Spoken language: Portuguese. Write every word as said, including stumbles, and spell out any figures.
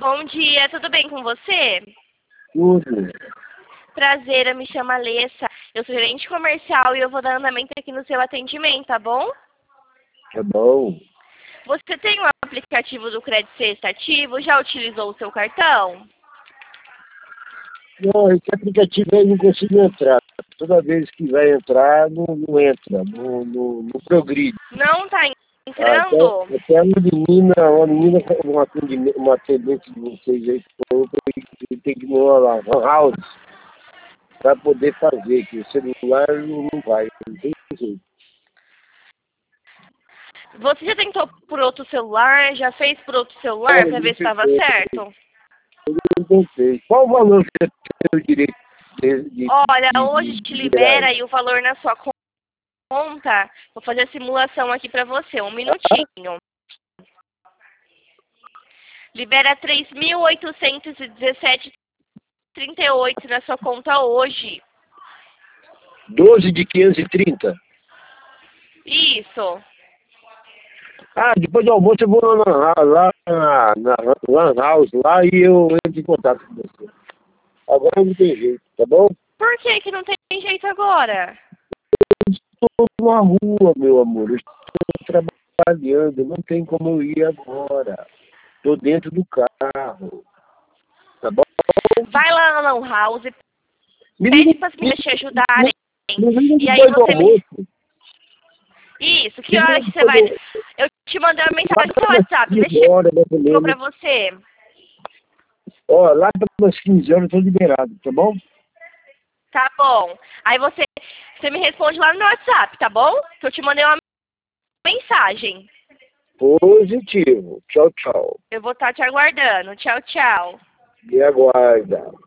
Bom dia, tudo bem com você? Tudo. Prazer, eu me chamo Alessa. Eu sou gerente comercial e eu vou dar andamento aqui no seu atendimento, tá bom? Tá bom. Você tem o aplicativo do Crédito Sexta ativo? Já utilizou o seu cartão? Não, esse aplicativo aí não consigo entrar. Toda vez que vai entrar, não, não entra, não, não, não progride. Não tá Até, entrando? até uma menina, uma menina, um atendimento, uma atendente de vocês aí, falou que tem que ir lá, lá, house, para poder fazer, que o celular não, não vai, não tem jeito. Você já tentou por outro celular? Já fez por outro celular Olha, para ver se não estava sei, certo? eu não sei. Qual o valor que você tem o direito de, de, Olha, de, hoje de, te de liberar? libera aí o valor na sua conta. Vou fazer a simulação aqui para você, um minutinho. Libera três mil oitocentos e dezessete reais e trinta e oito centavos na sua conta hoje. doze de quinhentos e trinta. Isso. Ah, depois do almoço eu vou lá, na, lá na, na Lan House lá e eu entro em contato com você. Agora não tem jeito, tá bom? Por que que não tem jeito agora? Estou na rua, meu amor. Eu estou trabalhando, não tem como eu ir agora. Estou dentro do carro, tá bom? Vai lá na Lan House, Me pede liga, para as me, meninas te ajudarem. me liga E aí depois do você me... almoço. Isso, que Me hora liga que você depois vai... do Eu te mandei uma Lá mensagem no seu para umas WhatsApp. quinze Deixa horas, mais ou eu pra menos. você. Ó, lá para umas quinze horas eu estou liberado, tá bom? Tá bom. Aí você, você me responde lá no meu WhatsApp, tá bom? Que eu te mandei uma mensagem. Positivo. Tchau, tchau. Eu vou estar te aguardando. Tchau, tchau. Me aguarda.